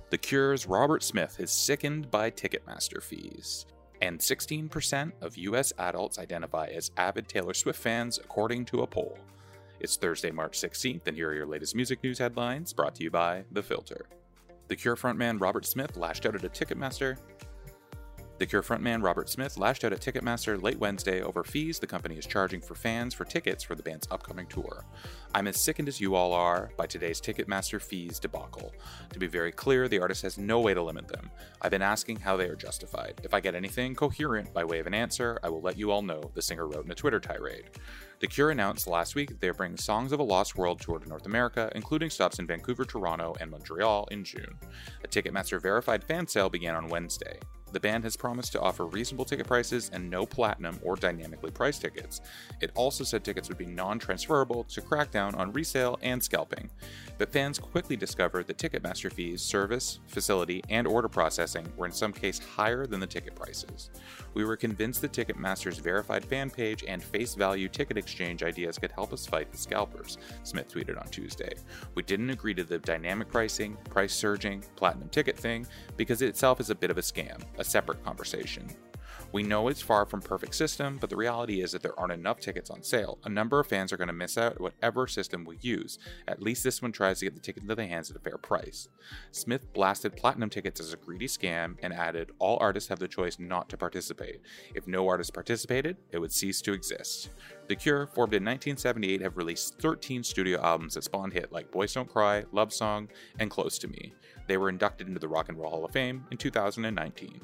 The Cure's Robert Smith is sickened by Ticketmaster fees. And 16% of US adults identify as avid Taylor Swift fans, according to a poll. It's Thursday, March 16th, and here are your latest music news headlines, brought to you by The Filter. The Cure frontman Robert Smith lashed out at Ticketmaster late Wednesday over fees the company is charging for fans for tickets for the band's upcoming tour. "I'm as sickened as you all are by today's Ticketmaster fees debacle. To be very clear, the artist has no way to limit them. I've been asking how they are justified. If I get anything coherent by way of an answer, I will let you all know," the singer wrote in a Twitter tirade. The Cure announced last week that they are bringing Songs of a Lost World tour to North America, including stops in Vancouver, Toronto, and Montreal in June. A Ticketmaster verified fan sale began on Wednesday. The band has promised to offer reasonable ticket prices and no platinum or dynamically priced tickets. It also said tickets would be non-transferable to crack down on resale and scalping. But fans quickly discovered that Ticketmaster fees, service, facility, and order processing were in some case higher than the ticket prices. "We were convinced that Ticketmaster's verified fan page and face value ticket exchange ideas could help us fight the scalpers," Smith tweeted on Tuesday. "We didn't agree to the dynamic pricing, price surging, platinum ticket thing, because it itself is a bit of a scam, a separate conversation. We know it's far from perfect system, but the reality is that there aren't enough tickets on sale. A number of fans are going to miss out whatever system we use. At least this one tries to get the ticket into their hands at a fair price." Smith blasted platinum tickets as a greedy scam and added, "All artists have the choice not to participate. If no artist participated, it would cease to exist." The Cure, formed in 1978, have released 13 studio albums that spawned hits like Boys Don't Cry, Love Song, and Close to Me. They were inducted into the Rock and Roll Hall of Fame in 2019.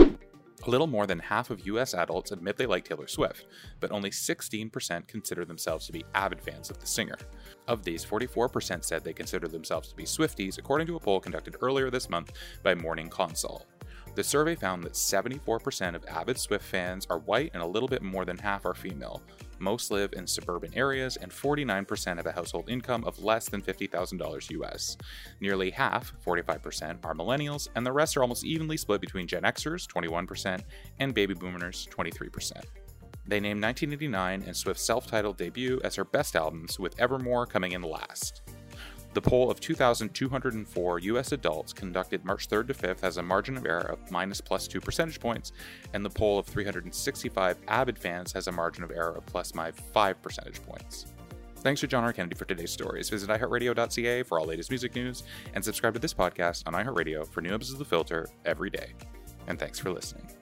A little more than half of US adults admit they like Taylor Swift, but only 16% consider themselves to be avid fans of the singer. Of these, 44% said they consider themselves to be Swifties, according to a poll conducted earlier this month by Morning Consult. The survey found that 74% of avid Swift fans are white and a little bit more than half are female. Most live in suburban areas, and 49% have a household income of less than $50,000 US. Nearly half, 45%, are millennials, and the rest are almost evenly split between Gen Xers, 21%, and baby boomers, 23%. They named 1989 and Swift's self-titled debut as her best albums, with Evermore coming in last. The poll of 2,204 US adults conducted March 3rd to 5th has a margin of error of +2 percentage points, and the poll of 365 avid fans has a margin of error of +5 percentage points. Thanks to John R. Kennedy for today's stories. Visit iHeartRadio.ca for all latest music news, and subscribe to this podcast on iHeartRadio for new episodes of The Filter every day. And thanks for listening.